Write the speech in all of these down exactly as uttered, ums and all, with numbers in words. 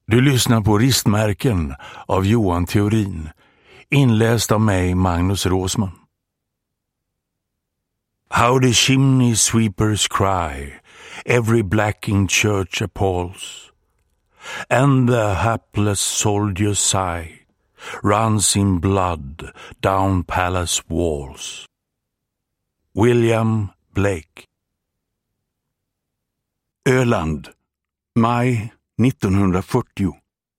Du lyssnar på Ristmärken av Johan Theorin, inläst av mig, Magnus Råsman. How the chimney sweepers cry, every blacking church appalls, and the hapless soldier's sigh runs in blood down palace walls. William Blake. Öland, maj nittonhundrafyrtio.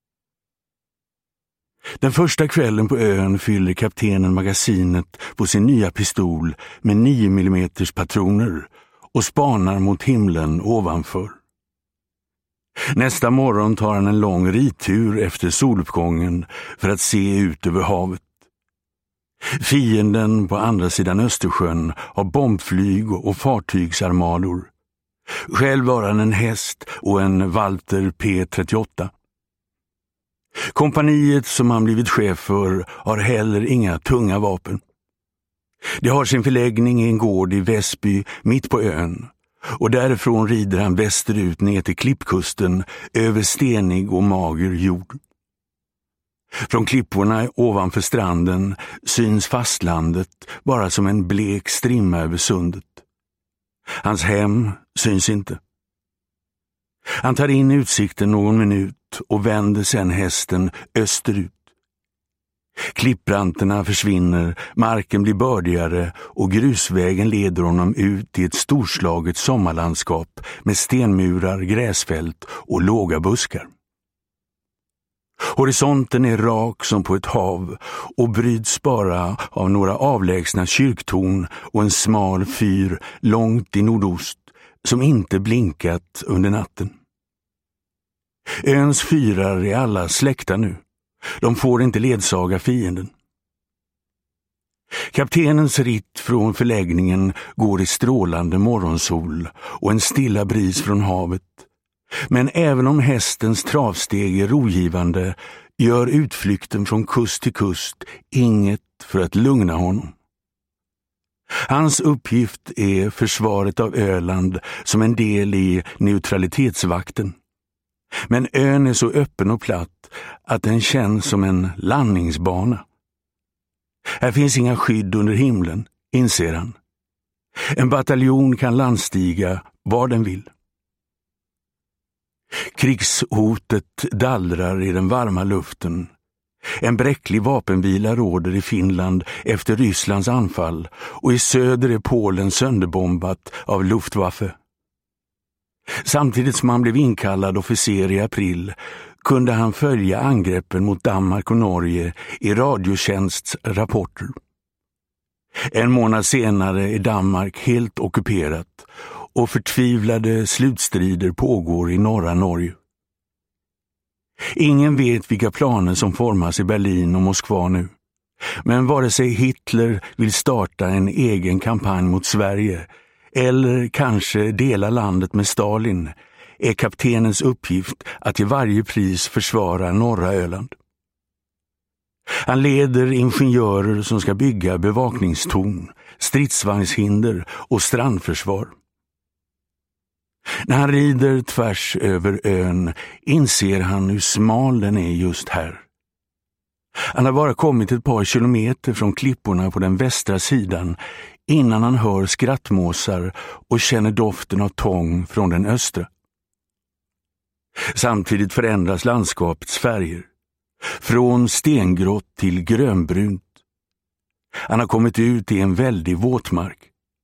Den första kvällen på ön fyller kaptenen magasinet på sin nya pistol med nio millimeter patroner och spanar mot himlen ovanför. Nästa morgon tar han en lång ridtur efter soluppgången för att se ut över havet. Fienden på andra sidan Östersjön har bombflyg och fartygsarmador. Själv var han en häst och en Walter P trettioåtta. Kompaniet som han blivit chef för har heller inga tunga vapen. Det har sin förläggning i en gård i Väsby mitt på ön, och därifrån rider han västerut ner till klippkusten över stenig och mager jord. Från klipporna ovanför stranden syns fastlandet bara som en blek strimma över sundet. Hans hem syns inte. Han tar in utsikten någon minut och vänder sedan hästen österut. Klippranterna försvinner, marken blir bördigare och grusvägen leder honom ut i ett storslaget sommarlandskap med stenmurar, gräsfält och låga buskar. Horisonten är rak som på ett hav och bryts bara av några avlägsna kyrktorn och en smal fyr långt i nordost som inte blinkat under natten. Öns fyrar är alla släckta nu. De får inte ledsaga fienden. Kaptenens ritt från förläggningen går i strålande morgonsol och en stilla bris från havet. Men även om hästens travsteg är rogivande gör utflykten från kust till kust inget för att lugna honom. Hans uppgift är försvaret av Öland som en del i neutralitetsvakten. Men ön är så öppen och platt att den känns som en landningsbana. Här finns inga skydd under himlen, inser han. En bataljon kan landstiga var den vill. Krigshotet dallrar i den varma luften. En bräcklig vapenvila råder i Finland efter Rysslands anfall och i söder är Polen sönderbombat av Luftwaffe. Samtidigt som han blev inkallad officer i april kunde han följa angreppen mot Danmark och Norge i radiotjänsts rapporter. En månad senare är Danmark helt ockuperat och förtvivlade slutstrider pågår i norra Norge. Ingen vet vilka planer som formas i Berlin och Moskva nu. Men vare sig Hitler vill starta en egen kampanj mot Sverige eller kanske dela landet med Stalin är kaptenens uppgift att till varje pris försvara norra Öland. Han leder ingenjörer som ska bygga bevakningstorn, stridsvagnshinder och strandförsvar. När han rider tvärs över ön inser han hur smal den är just här. Han har bara kommit ett par kilometer från klipporna på den västra sidan innan han hör skrattmåsar och känner doften av tång från den östra. Samtidigt förändras landskapets färger, från stengrått till grönbrunt. Han har kommit ut i en väldig våtmark.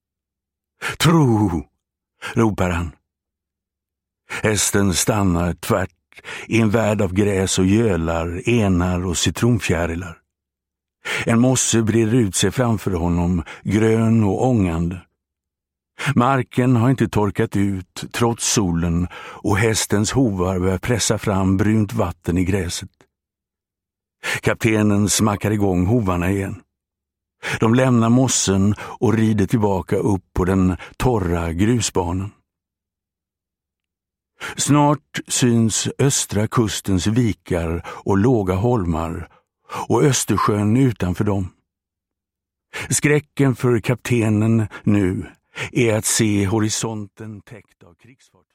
Tro, ropar han. Hästen stannar tvärt i en värld av gräs och gölar, enar och citronfjärilar. En mosse breder ut sig framför honom, grön och ångande. Marken har inte torkat ut trots solen och hästens hovar börjar pressa fram brunt vatten i gräset. Kaptenen smackar igång hovarna igen. De lämnar mossen och rider tillbaka upp på den torra grusbanan. Snart syns östra kustens vikar och låga holmar och Östersjön utanför dem. Skräcken för kaptenen nu är att se horisonten täckt av krigsfartyg.